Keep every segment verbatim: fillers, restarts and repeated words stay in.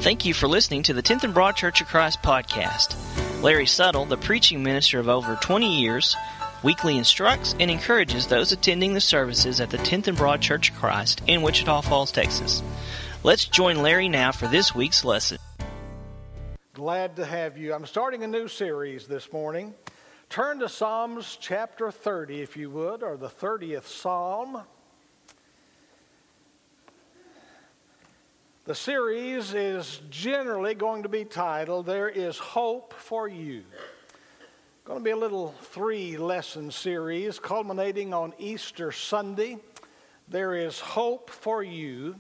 Thank you for listening to the tenth and Broad Church of Christ podcast. Larry Suttle, the preaching minister of over twenty years, weekly instructs and encourages those attending the services at the tenth and Broad Church of Christ in Wichita Falls, Texas. Let's join Larry now for this week's lesson. Glad to have you. I'm starting a new series this morning. Turn to Psalms chapter thirty, if you would, or the thirtieth Psalm. The series is generally going to be titled, There is Hope for You. Going to be a little three-lesson series culminating on Easter Sunday. There is hope for you.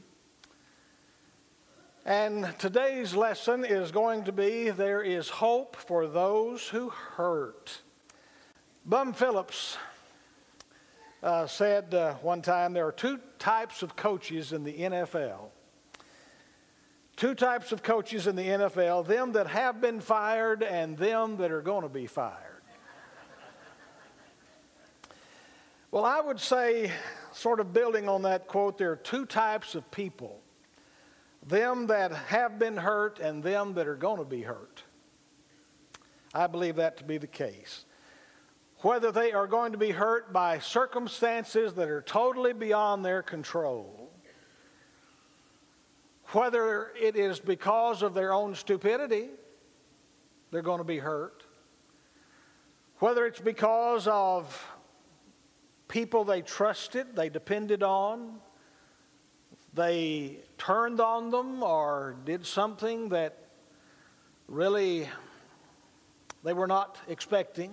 And today's lesson is going to be, There is hope for those who hurt. Bum Phillips uh, said uh, one time, there are two types of coaches in the N F L. Two types of coaches in the N F L, them that have been fired and them that are going to be fired. Well, I would say, sort of building on that quote, there are two types of people. Them that have been hurt and them that are going to be hurt. I believe that to be the case. Whether they are going to be hurt by circumstances that are totally beyond their control, whether it is because of their own stupidity, they're going to be hurt. Whether it's because of people they trusted, they depended on, they turned on them or did something that really they were not expecting.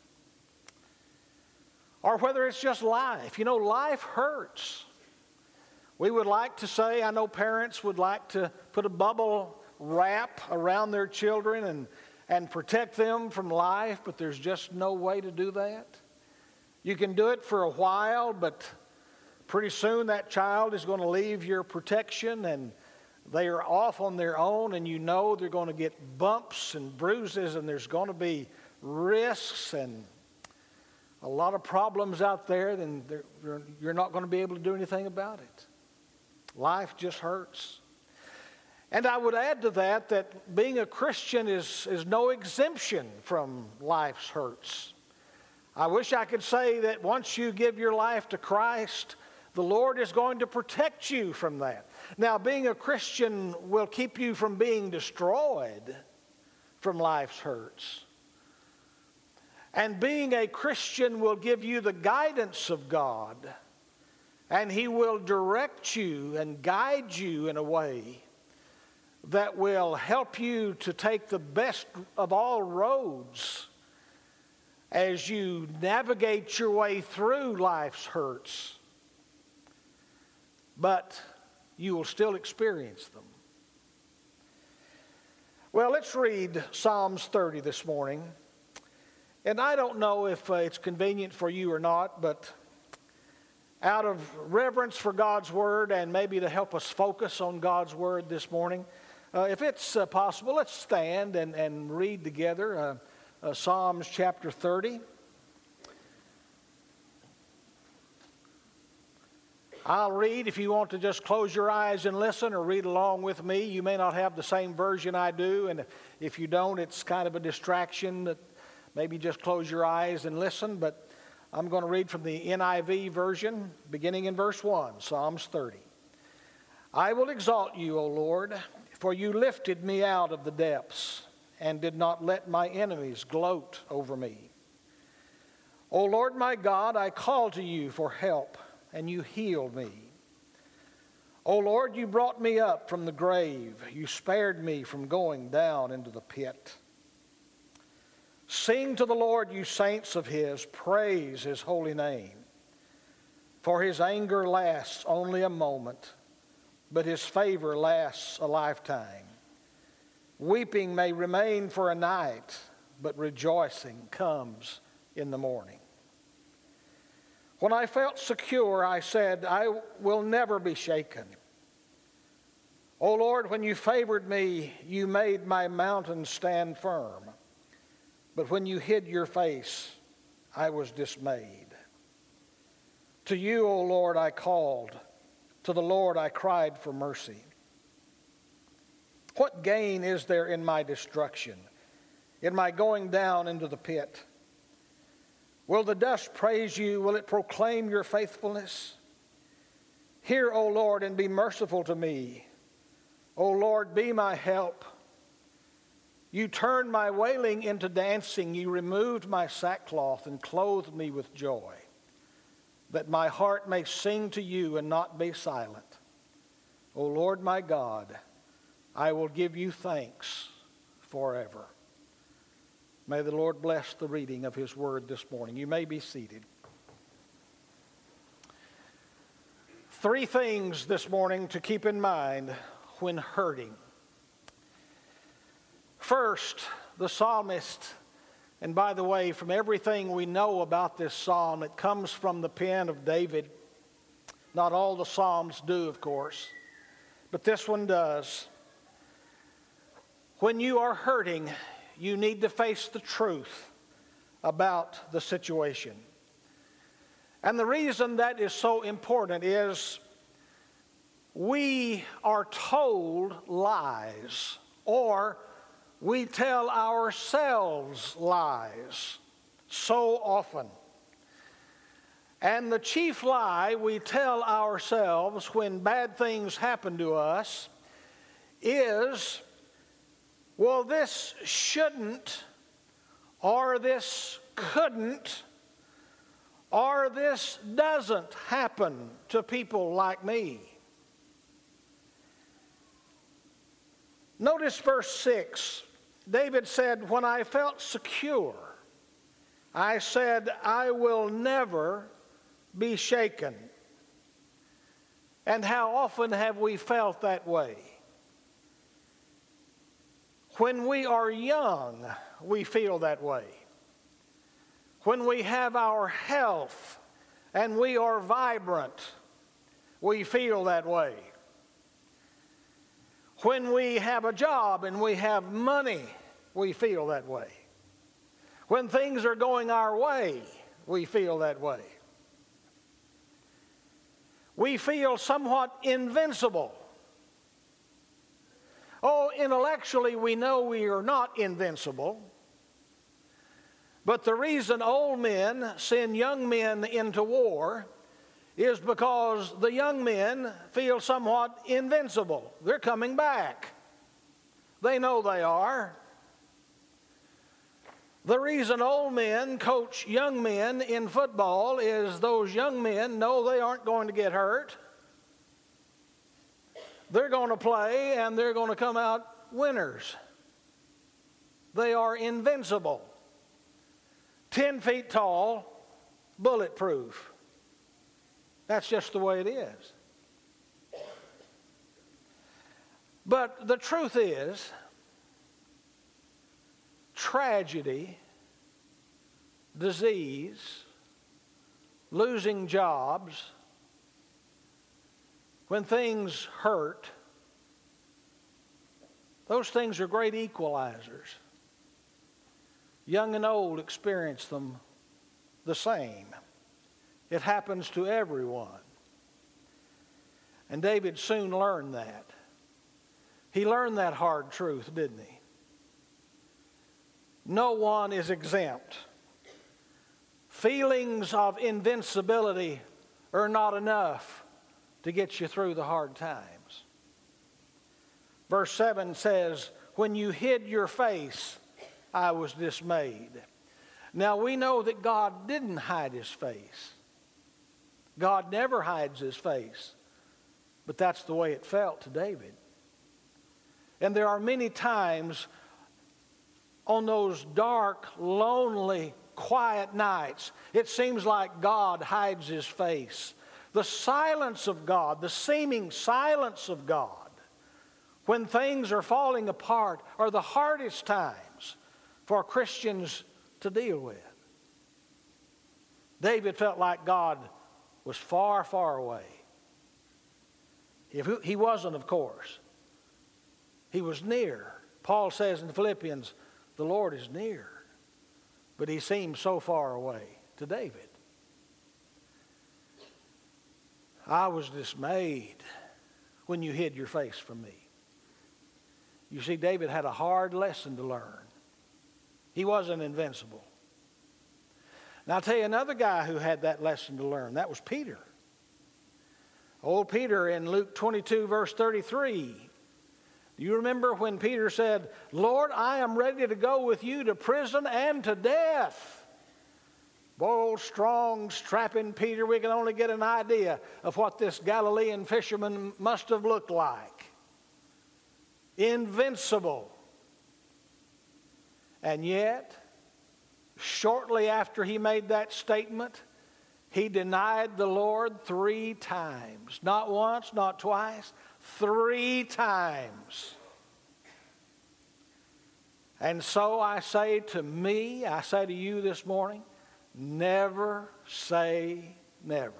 Or whether it's just life. You know, life hurts. We would like to say, I know parents would like to put a bubble wrap around their children and, and protect them from life, but there's just no way to do that. You can do it for a while, but pretty soon that child is going to leave your protection and they are off on their own, and you know they're going to get bumps and bruises and there's going to be risks and a lot of problems out there, and you're not going to be able to do anything about it. Life just hurts. And I would add to that that being a Christian is, is no exemption from life's hurts. I wish I could say that once you give your life to Christ, the Lord is going to protect you from that. Now, being a Christian will keep you from being destroyed from life's hurts. And being a Christian will give you the guidance of God. And He will direct you and guide you in a way that will help you to take the best of all roads as you navigate your way through life's hurts. But you will still experience them. Well, let's read Psalms thirty this morning. And I don't know if uh, it's convenient for you or not, but out of reverence for God's Word and maybe to help us focus on God's Word this morning, uh, if it's uh, possible, let's stand and, and read together uh, uh, Psalms chapter thirty. I'll read. If you want to just close your eyes and listen or read along with me, you may not have the same version I do, and if you don't, it's kind of a distraction that maybe just close your eyes and listen, but I'm going to read from the N I V version, beginning in verse one, Psalms thirty. I will exalt you, O Lord, for you lifted me out of the depths and did not let my enemies gloat over me. O Lord my God, I called to you for help, and you healed me. O Lord, you brought me up from the grave. You spared me from going down into the pit. Sing to the Lord, you saints of His, praise His holy name. For His anger lasts only a moment, but His favor lasts a lifetime. Weeping may remain for a night, but rejoicing comes in the morning. When I felt secure, I said, I will never be shaken. O Lord, when you favored me, you made my mountain stand firm. But when you hid your face, I was dismayed. To you, O Lord, I called. To the Lord I cried for mercy. What gain is there in my destruction, in my going down into the pit? Will the dust praise you? Will it proclaim your faithfulness? Hear, O Lord, and be merciful to me. O Lord, be my help. You turned my wailing into dancing. You removed my sackcloth and clothed me with joy, that my heart may sing to you and not be silent. O Lord my God, I will give you thanks forever. May the Lord bless the reading of his word this morning. You may be seated. Three things this morning to keep in mind when hurting. First, the psalmist, and by the way, from everything we know about this psalm, it comes from the pen of David. Not all the psalms do, of course, but this one does. When you are hurting, you need to face the truth about the situation. And the reason that is so important is we are told lies, or we tell ourselves lies so often. And the chief lie we tell ourselves when bad things happen to us is, well, this shouldn't, or this couldn't, or this doesn't happen to people like me. Notice verse six. David said, when I felt secure, I said, I will never be shaken. And how often have we felt that way? When we are young, we feel that way. When we have our health and we are vibrant, we feel that way. When we have a job and we have money, we feel that way. When things are going our way, we feel that way. We feel somewhat invincible. Oh, intellectually we know we are not invincible. But the reason old men send young men into war is because the young men feel somewhat invincible. They're coming back. They know they are. The reason old men coach young men in football is those young men know they aren't going to get hurt. They're going to play and they're going to come out winners. They are invincible. Ten feet tall, bulletproof. That's just the way it is. But the truth is, tragedy, disease, losing jobs, when things hurt, those things are great equalizers. Young and old experience them the same. It happens to everyone. And David soon learned that. He learned that hard truth, didn't he? No one is exempt. Feelings of invincibility are not enough to get you through the hard times. Verse seven says, when you hid your face, I was dismayed. Now we know that God didn't hide his face. God never hides his face. But that's the way it felt to David. And there are many times on those dark, lonely, quiet nights, it seems like God hides his face. The silence of God, the seeming silence of God, when things are falling apart, are the hardest times for Christians to deal with. David felt like God was far, far away. If he wasn't, of course. He was near. Paul says in Philippians, the Lord is near. But he seemed so far away to David. I was dismayed when you hid your face from me. You see, David had a hard lesson to learn. He wasn't invincible. Now, I'll tell you another guy who had that lesson to learn. That was Peter. Old Peter in Luke twenty-two, verse thirty-three. Do you remember when Peter said, Lord, I am ready to go with you to prison and to death? Bold, strong, strapping Peter, we can only get an idea of what this Galilean fisherman must have looked like. Invincible. And yet, shortly after he made that statement, he denied the Lord three times. Not once, not twice, three times. And so I say to me, I say to you this morning, never say never.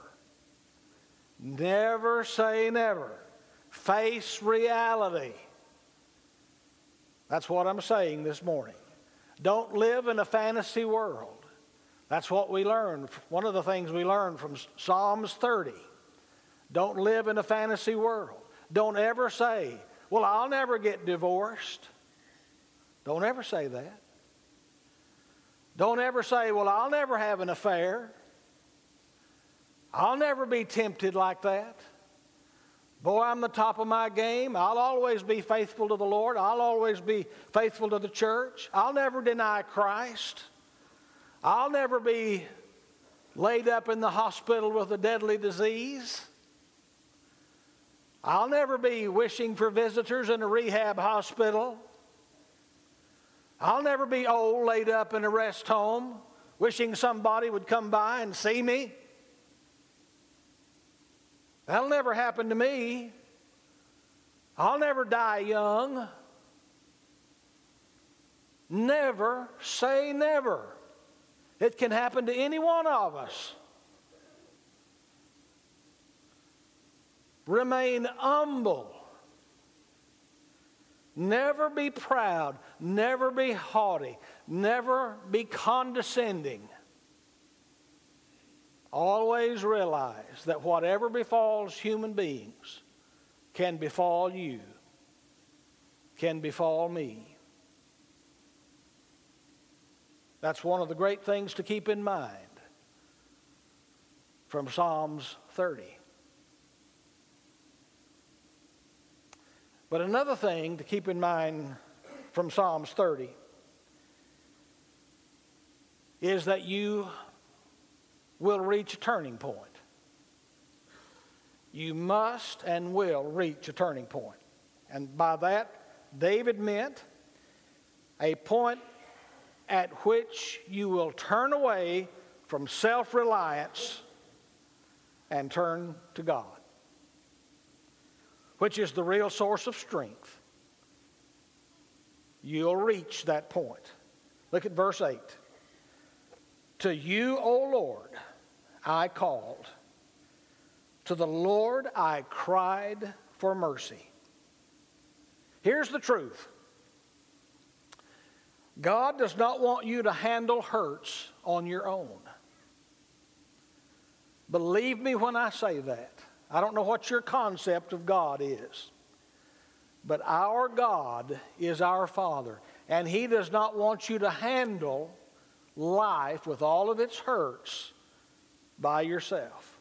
Never say never. Face reality. That's what I'm saying this morning. Don't live in a fantasy world. That's what we learned. One of the things we learned from Psalms thirty. Don't live in a fantasy world. Don't ever say, well, I'll never get divorced. Don't ever say that. Don't ever say, well, I'll never have an affair. I'll never be tempted like that. Boy, I'm the top of my game. I'll always be faithful to the Lord. I'll always be faithful to the church. I'll never deny Christ. I'll never be laid up in the hospital with a deadly disease. I'll never be wishing for visitors in a rehab hospital. I'll never be old, laid up in a rest home, wishing somebody would come by and see me. That'll never happen to me. I'll never die young. Never say never. It can happen to any one of us. Remain humble. Never be proud. Never be haughty. Never be condescending. Always realize that whatever befalls human beings can befall you, can befall me. That's one of the great things to keep in mind from Psalms thirty. But another thing to keep in mind from Psalms thirty is that you will reach a turning point. You must and will reach a turning point. And by that, David meant a point at which you will turn away from self-reliance and turn to God, which is the real source of strength. You'll reach that point. Look at verse eight. To you, O Lord, I called. To the Lord I cried for mercy. Here's the truth. God does not want you to handle hurts on your own. Believe me when I say that. I don't know what your concept of God is, but our God is our Father, and He does not want you to handle life with all of its hurts by yourself.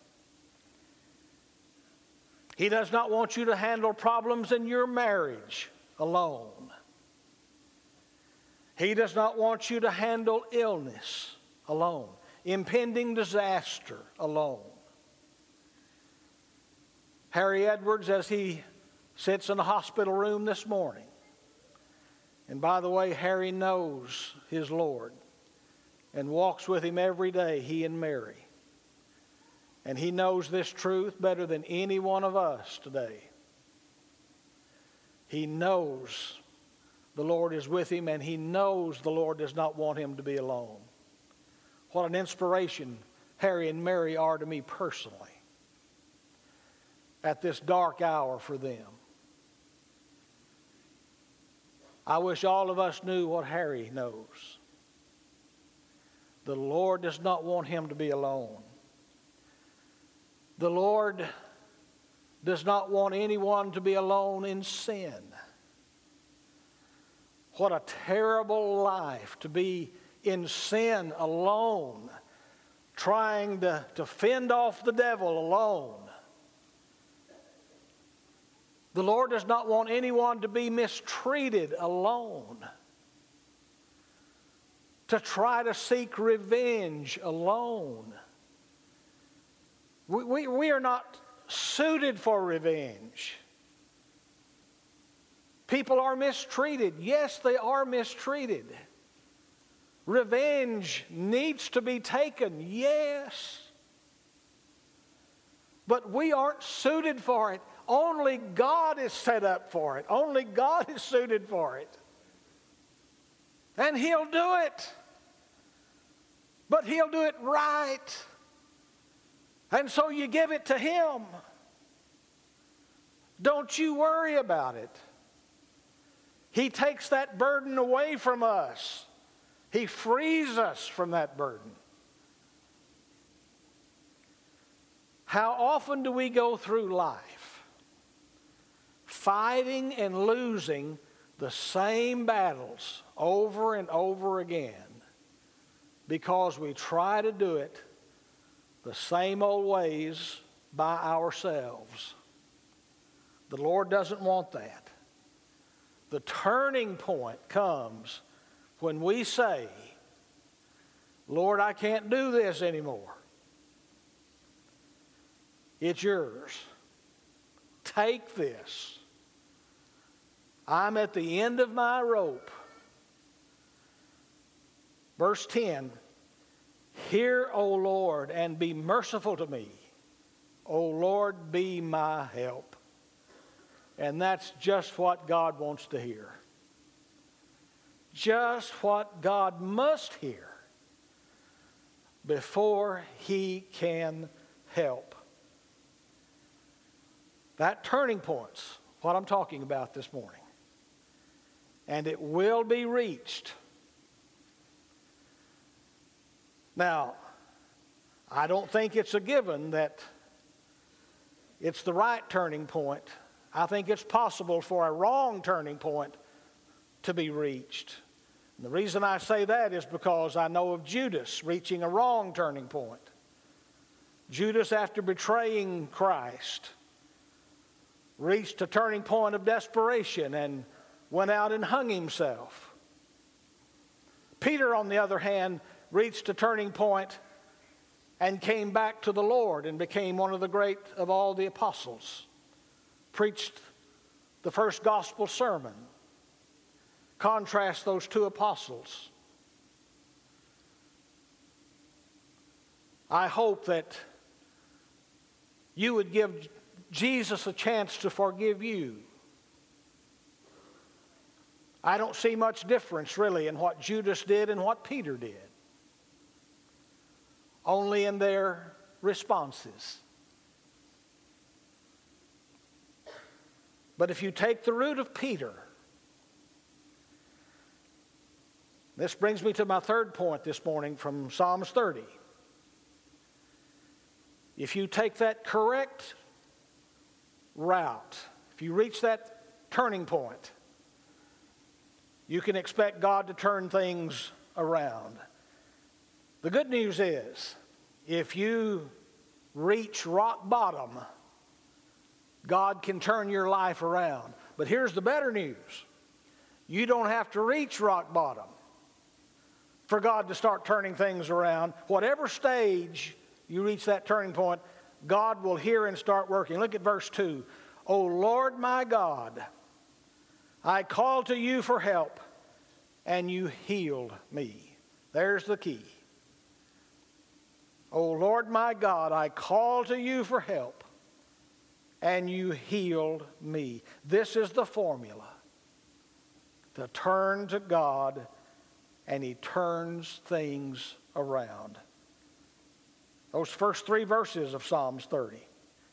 He does not want you to handle problems in your marriage alone. He does not want you to handle illness alone, impending disaster alone. Harry Edwards, as he sits in a hospital room this morning, and by the way, Harry knows his Lord and walks with Him every day, he and Mary. And he knows this truth better than any one of us today. He knows the Lord is with him, and he knows the Lord does not want him to be alone. What an inspiration Harry and Mary are to me personally at this dark hour for them. I wish all of us knew what Harry knows. The Lord does not want him to be alone. The Lord does not want anyone to be alone in sin. What a terrible life to be in sin alone, trying to, to fend off the devil alone. The Lord does not want anyone to be mistreated alone, to try to seek revenge alone. We, we, we are not suited for revenge. People are mistreated. Yes, they are mistreated. Revenge needs to be taken. Yes. But we aren't suited for it. Only God is set up for it. Only God is suited for it. And He'll do it. But He'll do it right. And so you give it to Him. Don't you worry about it. He takes that burden away from us. He frees us from that burden. How often do we go through life fighting and losing the same battles over and over again because we try to do it the same old ways by ourselves? The Lord doesn't want that. The turning point comes when we say, Lord, I can't do this anymore. It's yours. Take this. I'm at the end of my rope. Verse ten, hear, O Lord, and be merciful to me. O Lord, be my help. And that's just what God wants to hear. Just what God must hear before He can help. That turning point's what I'm talking about this morning. And it will be reached. Now, I don't think it's a given that it's the right turning point. I think it's possible for a wrong turning point to be reached. And the reason I say that is because I know of Judas reaching a wrong turning point. Judas, after betraying Christ, reached a turning point of desperation and went out and hung himself. Peter, on the other hand, reached a turning point and came back to the Lord and became one of the great of all the apostles. Preached the first gospel sermon. Contrast those two apostles. I hope that you would give Jesus a chance to forgive you. I don't see much difference really in what Judas did and what Peter did. Only in their responses. But if you take the route of Peter, this brings me to my third point this morning from Psalms thirty. If you take that correct route, if you reach that turning point, you can expect God to turn things around. The good news is, if you reach rock bottom, God can turn your life around. But here's the better news. You don't have to reach rock bottom for God to start turning things around. Whatever stage you reach that turning point, God will hear and start working. Look at verse two. O Lord my God, I called to you for help, and you healed me. There's the key. O Lord my God, I called to you for help, and you healed me. This is the formula. To turn to God, and He turns things around. Those first three verses of Psalms thirty.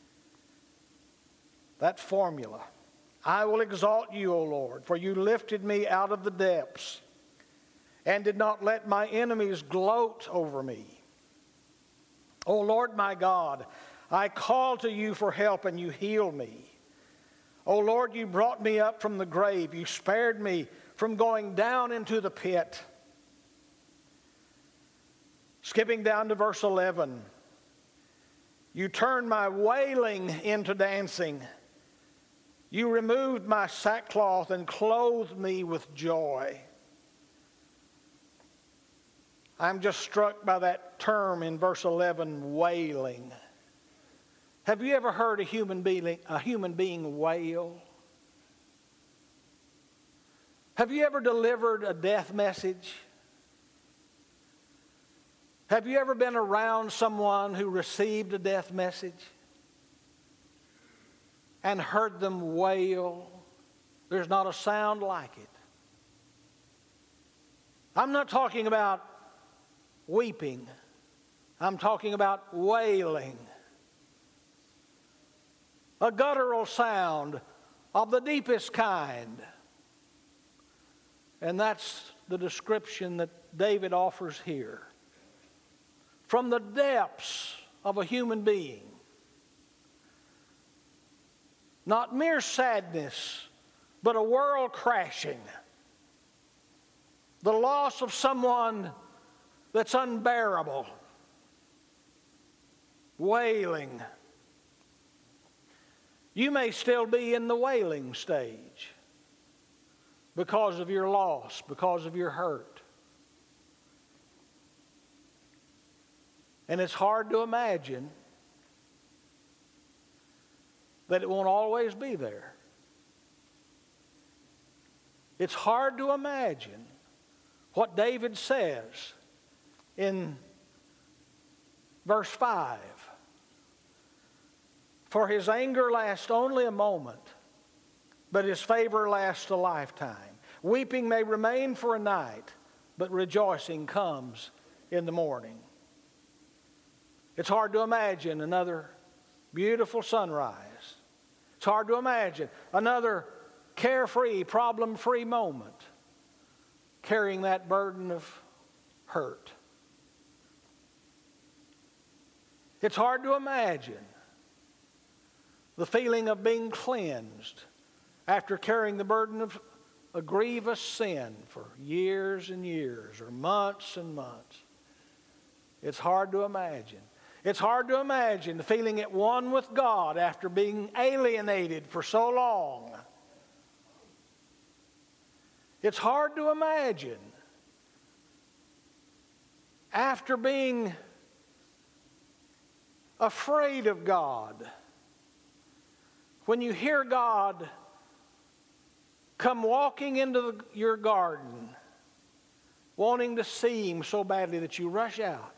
That formula. I will exalt you, O Lord, for you lifted me out of the depths and did not let my enemies gloat over me. O Lord my God, I called to you for help and you healed me. O Lord, you brought me up from the grave. You spared me from going down into the pit. Skipping down to verse eleven. You turned my wailing into dancing. You removed my sackcloth and clothed me with joy. I'm just struck by that term in verse eleven, wailing. Have you ever heard a human being, a human being wail? Have you ever delivered a death message? Have you ever been around someone who received a death message and heard them wail? There's not a sound like it. I'm not talking about weeping. I'm talking about wailing. A guttural sound of the deepest kind. And that's the description that David offers here. From the depths of a human being. Not mere sadness, but a world crashing. The loss of someone that's unbearable. Wailing. You may still be in the wailing stage because of your loss, because of your hurt. And it's hard to imagine that it won't always be there. It's hard to imagine what David says in verse five. For his anger lasts only a moment, but his favor lasts a lifetime. Weeping may remain for a night, but rejoicing comes in the morning. It's hard to imagine another beautiful sunrise. It's hard to imagine another carefree, problem-free moment carrying that burden of hurt. It's hard to imagine the feeling of being cleansed after carrying the burden of a grievous sin for years and years or months and months. It's hard to imagine. It's hard to imagine feeling at one with God after being alienated for so long. It's hard to imagine after being afraid of God, when you hear God come walking into the, your garden, wanting to see Him so badly that you rush out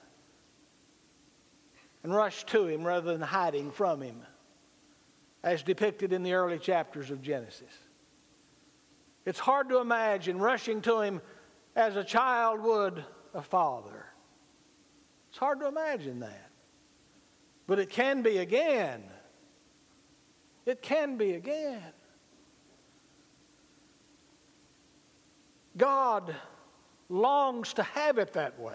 and rush to Him rather than hiding from Him, as depicted in the early chapters of Genesis. It's hard to imagine rushing to Him as a child would a father. It's hard to imagine that. But it can be again. It can be again. God longs to have it that way.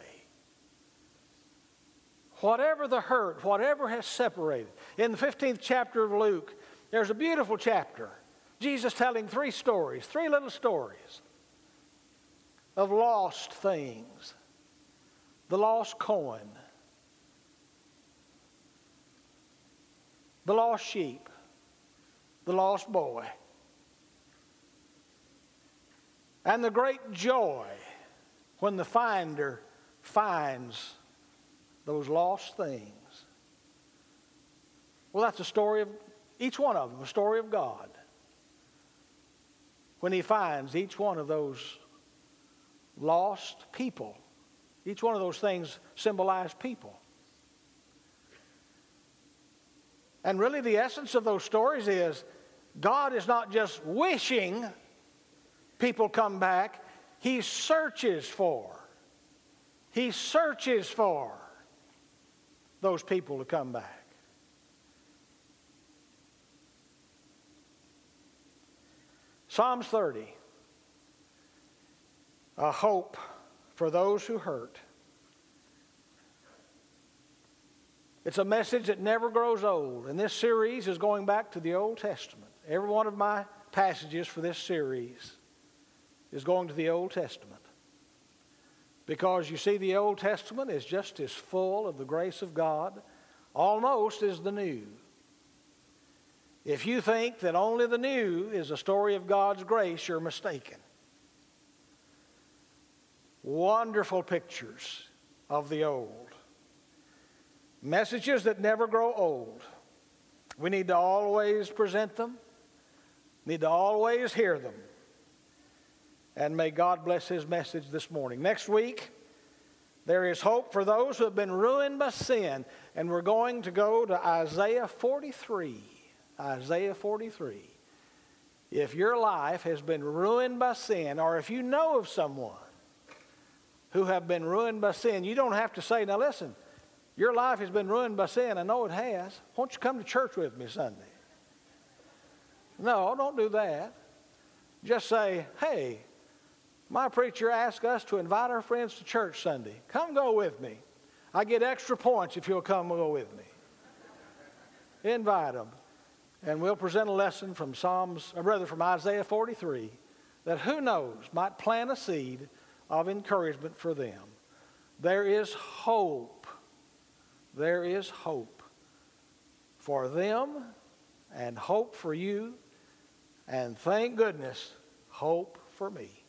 Whatever the hurt, whatever has separated. In the fifteenth chapter of Luke, there's a beautiful chapter. Jesus telling three stories, three little stories of lost things. The lost coin, the lost sheep, the lost boy, and the great joy when the finder finds those lost things. Well, that's the story of each one of them, a story of God. When He finds each one of those lost people. Each one of those things symbolize people. And really the essence of those stories is God is not just wishing people come back. He searches for. He searches for those people to come back. Psalms thirty. A hope for those who hurt. It's a message that never grows old. And this series is going back to the Old Testament. Every one of my passages for this series is going to the Old Testament. Because you see, the Old Testament is just as full of the grace of God almost as the New. If you think that only the New is a story of God's grace, you're mistaken. Wonderful pictures of the Old. Messages that never grow old. We need to always present them. Need to always hear them. And may God bless His message this morning. Next week, there is hope for those who have been ruined by sin. And we're going to go to Isaiah forty-three. Isaiah forty-three. If your life has been ruined by sin, or if you know of someone who have been ruined by sin, you don't have to say, now listen, your life has been ruined by sin. I know it has. Won't you come to church with me Sunday? No, don't do that. Just say, hey, my preacher asked us to invite our friends to church Sunday. Come go with me. I get extra points if you'll come go with me. Invite them. And we'll present a lesson from Psalms, or rather from Isaiah forty-three, that who knows might plant a seed of encouragement for them. There is hope. There is hope for them and hope for you. And thank goodness, hope for me.